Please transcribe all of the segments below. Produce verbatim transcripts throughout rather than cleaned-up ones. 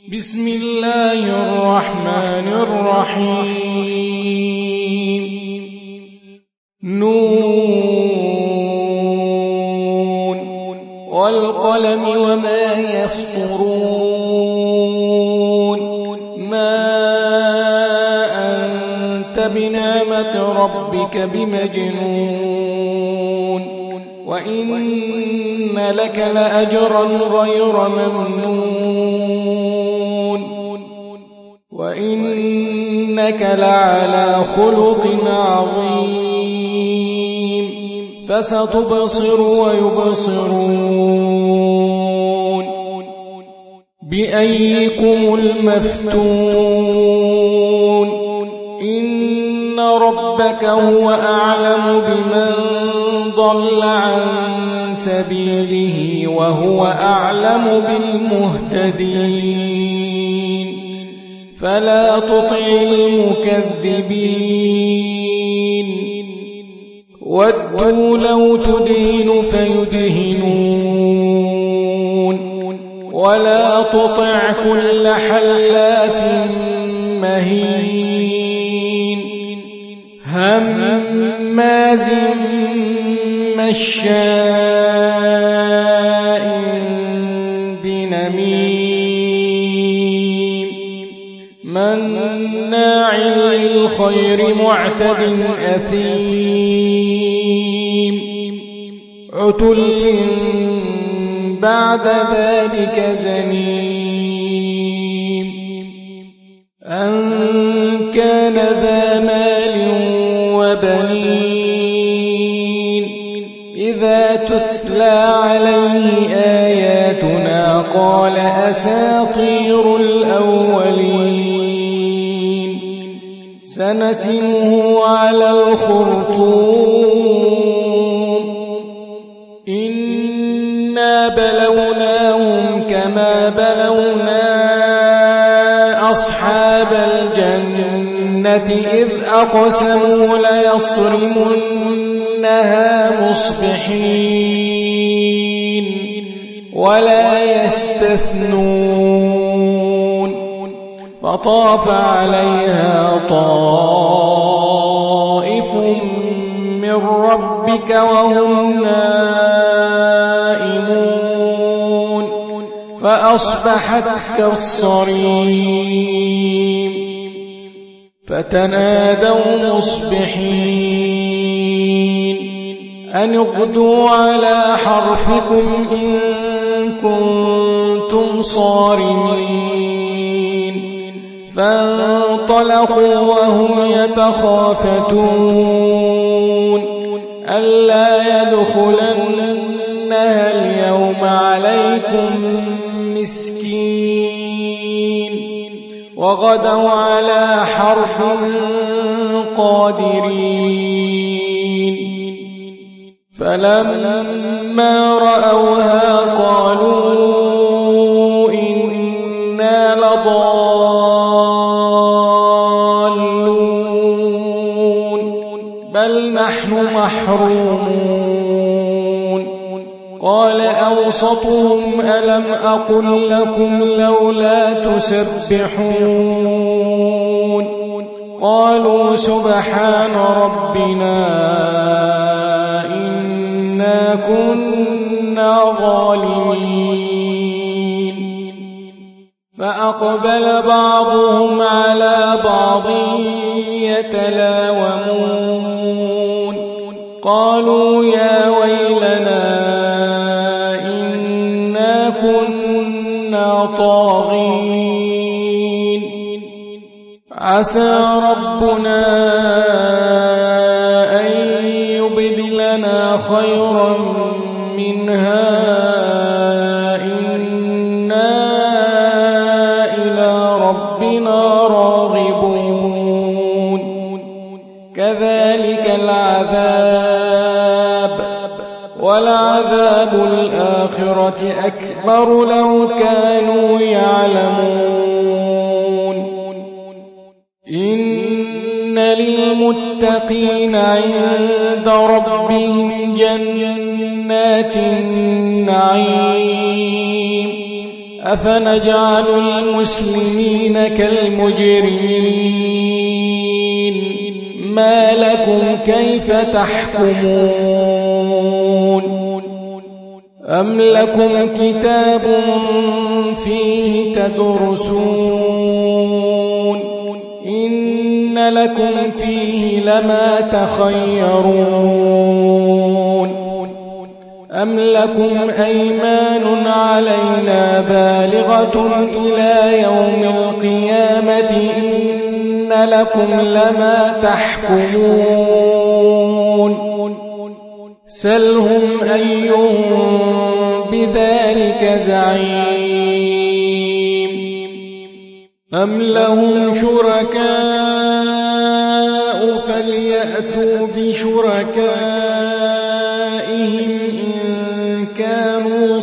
بسم الله الرحمن الرحيم. نون والقلم وما يسطرون. ما أنت بنعمة ربك بمجنون. وإن لك لأجرا غير ممنون. وإنك لعلى خلق عظيم. فستبصر ويبصرون. بأيكم المفتون. إن ربك هو أعلم بمن ضل عن سبيله وهو أعلم بالمهتدين. فلا تطع المكذبين. ودوا لو تدين فيدهنون. ولا تطع كل حلاف مهين هماز مشاء بنميم مناع للخير معتد أثيم عتل بعد ذلك زنيم أن كان ذا مال وبنين إذا تتلى عليه آياتنا قال أساطير الأولين. سنسمه على الخرطوم. إنا بلوناهم كما بلونا أصحاب الجنة إذ أقسموا ليصرمنها مصبحين ولا يستثنون. فطاف عليها طائف من ربك وهم نائمون فأصبحت كالصريم. فتنادوا مصبحين أن اغدوا على حرثكم إن كنتم صارمين. فانطلقوا وهم يتخافتون ألا يدخلنها اليوم عليكم مسكين. وغدوا على حرث قادرين. فلما رأوها قالوا إنا لضالون بل نحن محرومون. قال أوسطهم ألم أقل لكم لولا تسبحون. قالوا سبحان ربنا إنا كنا ظالمين. فأقبل بعضهم على بعض يتلاومون. قالوا يا ويلنا إنا كنا طاغين. عسى ربنا أن يبدلنا خيرا منها إنا إلى ربنا راغبون. كذلك العذاب ولعذاب الآخرة أكبر لو كانوا يعلمون. إن للمتقين عند ربهم جنات النعيم أفنجعل المسلمين كالمجرمين ما لكم كيف تحكمون أم لكم كتاب فيه تدرسون إن لكم فيه لما تخيرون أم لكم أيمان علينا بالغة إلى يوم القيامة إن لكم لما تحكمون سلهم أيهم بذلك زعيم أم لهم شركاء فليأتوا بشركائهم إن كانوا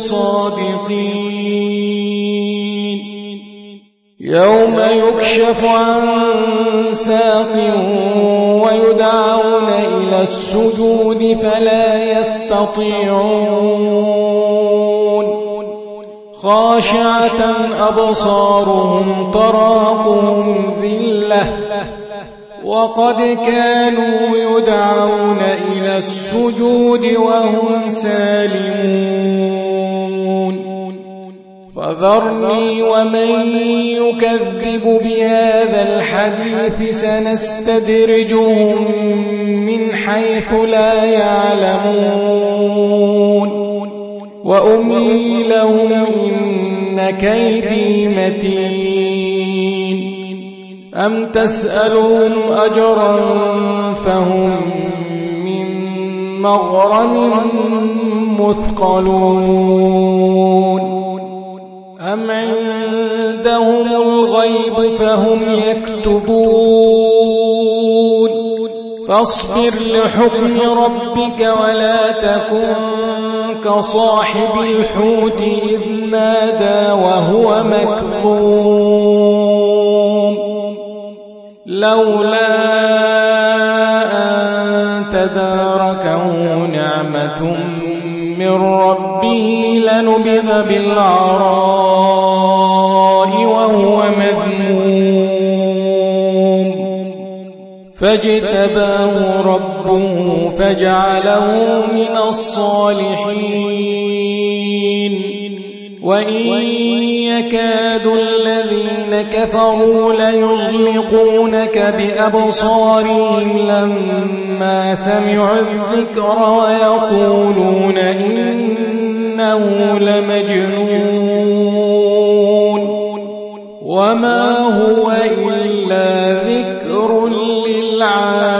صادقين يوم يكشف عن ساق ويدعون إلى السجود فلا يستطيعون خاشعة أبصارهم تراقهم ذلة وقد كانوا يدعون إلى السجود وهم سالمون فذرني ومن يكذب بهذا الحديث سنستدرجهم من حيث لا يعلمون وأملي لهم إن كيدي متين أم تسألهم أجرا فهم من مغرم مثقلون أم عندهم الغيب فهم يكتبون فاصبر لحكم ربك ولا تكن كصاحب الحوت إذ نادى وهو مكظوم لولا أن تداركه نعمة من ربه لنبذ بالعراء وهو مذموم فاجتباه ربه فجعله من الصالحين وإن يكاد الذين كفروا ليزلقونك بأبصارهم لما سمعوا الذكر ويقولون إنه لمجنون وما هو إلا ذكر للعالمين